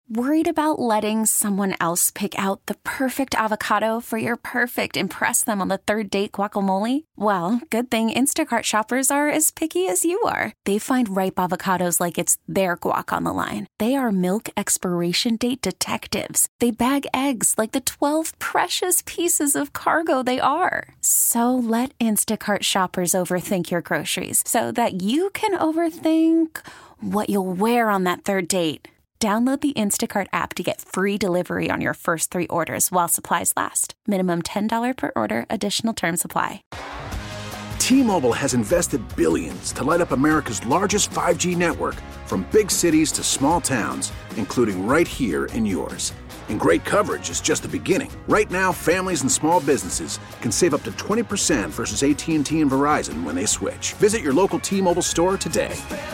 Worried about letting someone else pick out the perfect avocado for your perfect impress them on the third date guacamole? Well, good thing Instacart shoppers are as picky as you are. They find ripe avocados like it's their guac on the line. They are milk expiration date detectives. They bag eggs like the 12 precious pieces of cargo they are. So let Instacart shoppers overthink your groceries so that you can overthink what you'll wear on that third date. Download the Instacart app to get free delivery on your first 3 orders while supplies last. Minimum $10 per order. Additional terms apply. T-Mobile has invested billions to light up America's largest 5G network, from big cities to small towns, including right here in yours. And great coverage is just the beginning. Right now, families and small businesses can save up to 20% versus AT&T and Verizon when they switch. Visit your local T-Mobile store today.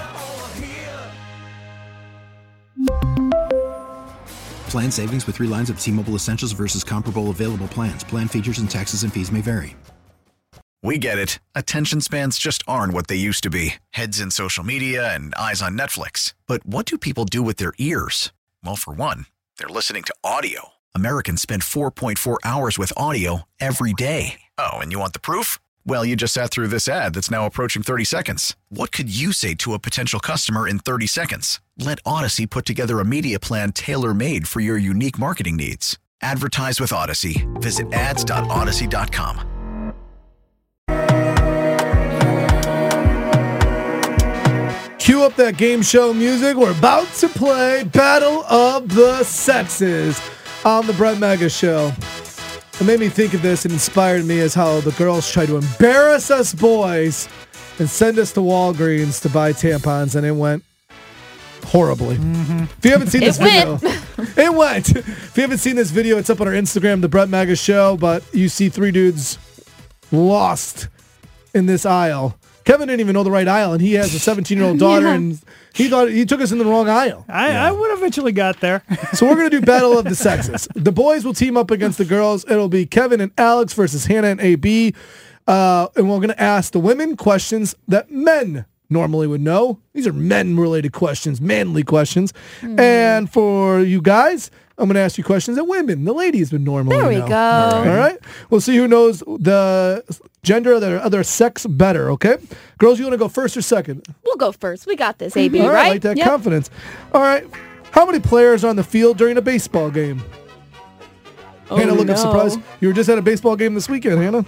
Plan savings with 3 lines of T-Mobile Essentials versus comparable available plans. Plan features and taxes and fees may vary. We get it. Attention spans just aren't what they used to be. Heads in social media and eyes on Netflix. But what do people do with their ears? Well, for one, they're listening to audio. Americans spend 4.4 hours with audio every day. Oh, and you want the proof? Well, you just sat through this ad that's now approaching 30 seconds. What could you say to a potential customer in 30 seconds? Let Odyssey put together a media plan tailor-made for your unique marketing needs. Advertise with Odyssey. Visit ads.odyssey.com. Cue up that game show music. We're about to play Battle of the Sexes on the Brett Mega Show. It made me think of this and inspired me as how the girls try to embarrass us boys and send us to Walgreens to buy tampons, and it went horribly. Mm-hmm. If you haven't seen this video, it went. If you haven't seen this video, it's up on our Instagram, the Brett Mega Show, but you see 3 dudes lost in this aisle. Kevin didn't even know the right aisle, and he has a 17-year-old daughter, and he thought he took us in the wrong aisle. I would eventually got there. So we're going to do Battle of the Sexes. The boys will team up against the girls. It'll be Kevin and Alex versus Hannah and AB. And we're going to ask the women questions that men normally would know. These are men-related questions, manly questions. And for you guys, I'm going to ask you questions that women, the ladies, would normally know. There we go. All right? We'll see who knows the gender of their other sex better, okay? Girls, you want to go first or second? We'll go first. We got this, AB, All right? right? I like that confidence. All right. How many players are on the field during a baseball game? Hannah, look up surprised. You were just at a baseball game this weekend, Hannah.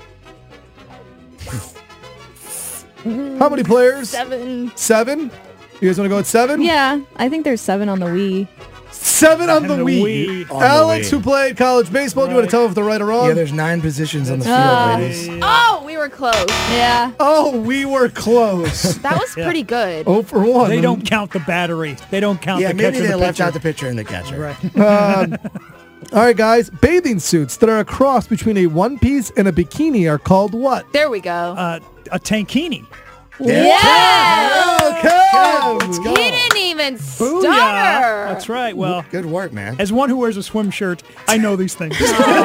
How many players? 7. 7? You guys want to go at 7? Yeah, I think there's 7 on the Wii. 7 on the Wii. Alex, who played college baseball, do you want to tell if they're right or wrong? Yeah, there's 9 positions on the field, ladies. Oh, we were close. Yeah. Oh, we were close. That was pretty good. 0 for 1. They don't count the battery. They don't count the catcher. Yeah, maybe they the left pitcher. out the pitcher and the catcher. Right. All right, guys. Bathing suits that are a cross between a one-piece and a bikini are called what? There we go. A tankini. Yeah. Okay. Let's go. He didn't even stutter. Booyah. That's right. Well, Good work, man. as one who wears a swim shirt, I know these things.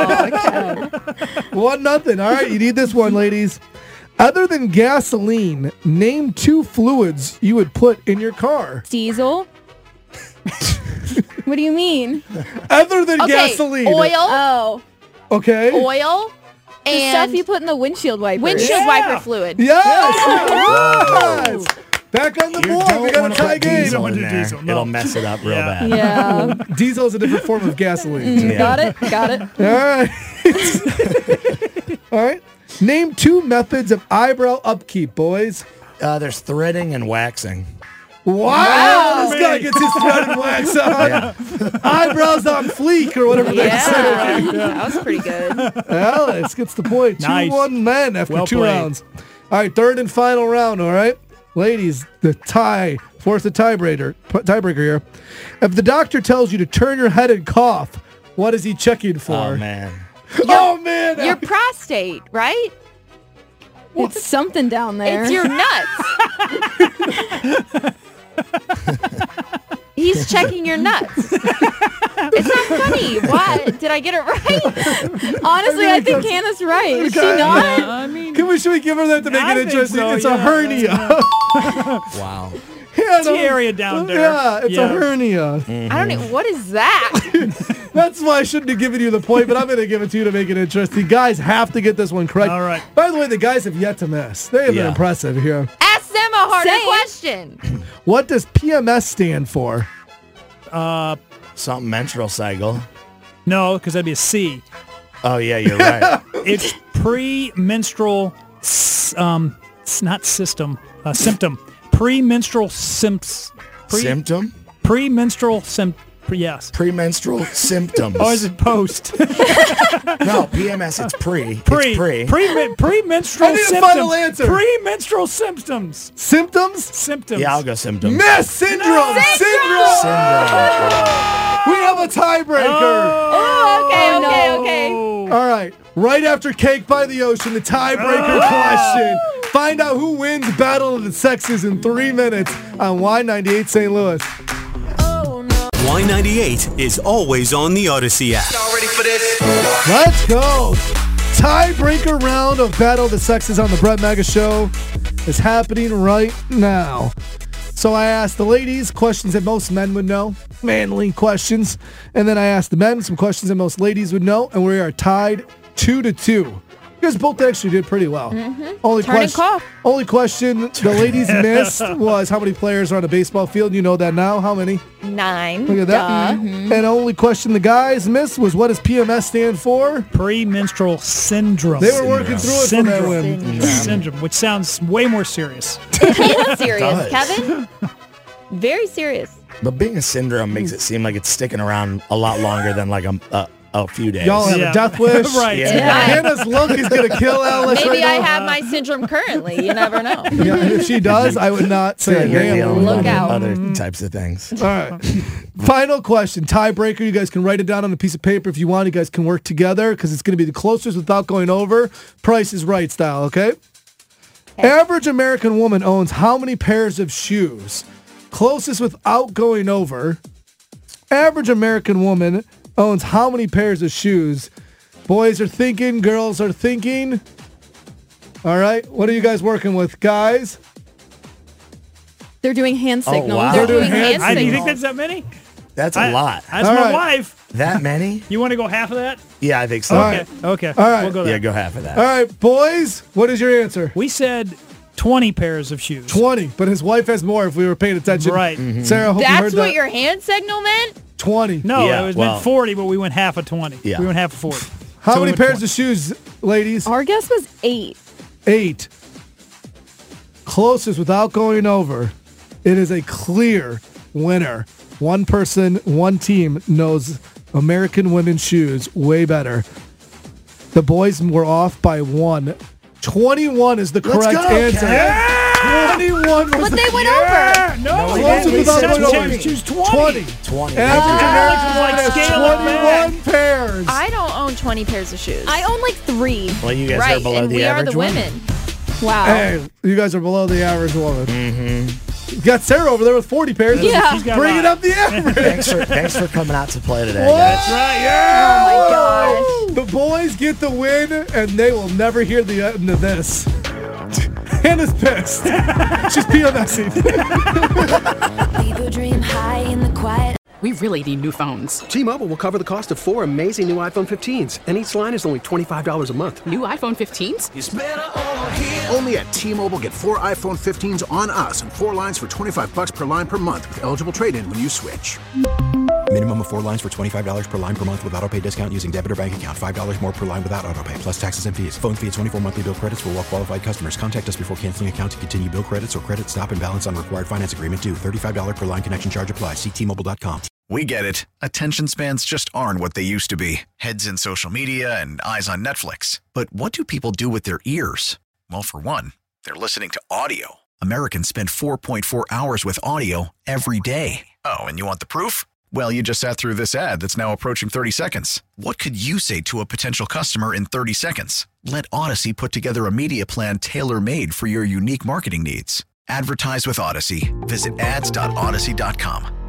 1-0. All right, you need this one, ladies. Other than gasoline, name 2 fluids you would put in your car. Diesel? What do you mean? Other than Okay, gasoline. oil, Oh, Okay. oil, the and stuff you put in the windshield wipers. windshield wiper fluid. Yes. Yes. Back on the You board. don't We got a want to tie put game. diesel Don't in do there. diesel, no. It'll mess it up real bad. Yeah. Diesel is a different form of gasoline. Yeah. Got it? Got it. All right. All right. Name 2 methods of eyebrow upkeep, boys. There's threading and waxing. Wow. This guy gets his thread and wax on. Yeah. Eyebrows on fleek or whatever they say. Yeah, that was pretty good. Alex gets the point. Nice. 2-1 men after Well 2 played. rounds. All right, third and final round, all right? Ladies, the tie. Force the tiebreaker here. If the doctor tells you to turn your head and cough, what is he checking for? Oh, man. Oh, man. Your prostate, right? It's something down there. It's your nuts. He's checking your nuts. It's not funny. What? Did I get it right? Honestly, I think Hannah's right. Is she not? I mean, Should we give her that to make I it think interesting? so, It's a yeah. hernia. Wow. It's the area down there. Yeah, it's a hernia. I don't know. What is that? That's why I shouldn't have given you the point, but I'm going to give it to you to make it interesting. Guys have to get this one correct. All right. By the way, the guys have yet to miss. They have been impressive here. Ask them a harder question. What does PMS stand for? Something menstrual cycle. No, because that'd be a C. Oh, yeah, you're right. It's premenstrual, not system, symptom. Premenstrual Symptom? Premenstrual yes. Premenstrual symptoms. Or is it post? No, PMS, it's pre. Premenstrual I need a symptoms. final answer. Premenstrual symptoms. Symptoms? Symptoms. Yeah, I'll go symptoms. Miss syndrome. We have a tiebreaker. Okay. All right. Right after Cake by the Ocean, the tiebreaker question. Find out who wins Battle of the Sexes in 3 minutes on Y98 St. Louis. Y98 is always on the Odyssey app. Y'all ready for this? Let's go. Tiebreaker round of Battle of the Sexes on the Brett Mega Show is happening right now. So I asked the ladies questions that most men would know, manly questions, and then I asked the men some questions that most ladies would know, and we are tied 2-2. You guys both actually did pretty well. Only question the ladies missed was how many players are on a baseball field. You know that now. How many? 9. Look at that. And only question the guys missed was what does PMS stand for? Premenstrual syndrome. They were working through it for that win. Syndrome, which sounds way more serious. It's serious, Kevin. Very serious. But being a syndrome makes it seem like it's sticking around a lot longer than like a few days. Y'all have a death wish. Right. Yeah. Hannah's look is going to kill Alice Maybe right I now. have my syndrome currently. You never know. Yeah, if she does, I would not say a You're damn dealing word. with Look out. other types of things. All right. Final question. Tiebreaker. You guys can write it down on a piece of paper if you want. You guys can work together because it's going to be the closest without going over. Price is Right style, okay? Average American woman owns how many pairs of shoes? Closest without going over. Average American woman owns how many pairs of shoes? Boys are thinking, girls are thinking. All right. What are you guys working with, guys? They're doing hand signals. wow. They're doing hand Do you think signals. that's that many? That's a lot. That's All my right. wife. That many? You want to go half of that? Yeah, I think so. All right. Okay. All right. We'll go Yeah, there. go half of that. All right, boys, what is your answer? We said 20 pairs of shoes. 20, but his wife has more if we were paying attention. Right. Sarah, I hope you That's heard what that. your hand signal meant? 20. No, Yeah, it was well- meant 40, but we went half of 20. Yeah. We went half of 40. How So we many went pairs 20. of shoes, ladies? Our guess was 8. 8. Closest without going over. It is a clear winner. One person, one team knows American women's shoes way better. The boys were off by 1. 21 is the correct go, answer. Kev. 21 was But the they went over. No, we Closest didn't. We without said going over. James choose 20. 20. 20. Average American like woman scale it has 21 pairs. I don't own 20 pairs of shoes. I own like 3. Well, you guys right, are below and the we are average the women. Wow. Hey, you guys are below the average woman. You got Sarah over there with 40 pairs. Yeah. She's got Bringing a lot. up the average. Thanks for coming out to play today, Whoa! guys. That's right. Yeah. Oh my gosh. The boys get the win, and they will never hear the end of this. Hannah's pissed. She's PMSing. Leave your dream high in the quiet. We really need new phones. T-Mobile will cover the cost of 4 amazing new iPhone 15s, and each line is only $25 a month. New iPhone 15s? Only at T-Mobile, get 4 iPhone 15s on us and 4 lines for $25 per line per month with eligible trade-in when you switch. Minimum of 4 lines for $25 per line per month with autopay discount using debit or bank account. $5 more per line without autopay, plus taxes and fees. Phone fee at 24 monthly bill credits for well-qualified customers. Contact us before canceling account to continue bill credits or credit stop and balance on required finance agreement due. $35 per line connection charge applies. See T-Mobile.com. We get it. Attention spans just aren't what they used to be. Heads in social media and eyes on Netflix. But what do people do with their ears? Well, for one, they're listening to audio. Americans spend 4.4 hours with audio every day. Oh, and you want the proof? Well, you just sat through this ad that's now approaching 30 seconds. What could you say to a potential customer in 30 seconds? Let Odyssey put together a media plan tailor-made for your unique marketing needs. Advertise with Odyssey. Visit ads.odyssey.com.